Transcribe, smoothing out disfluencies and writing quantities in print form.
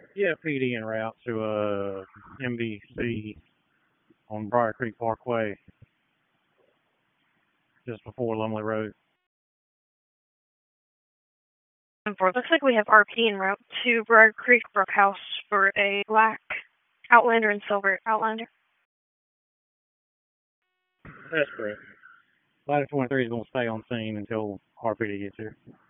Yeah, PD en route to MBC on Briar Creek Parkway, just before Lumley Road. Looks like we have RP en route to Briar Creek Brookhouse for a black Outlander and silver Outlander. That's correct. Ladder 23 is going to stay on scene until RPD gets here.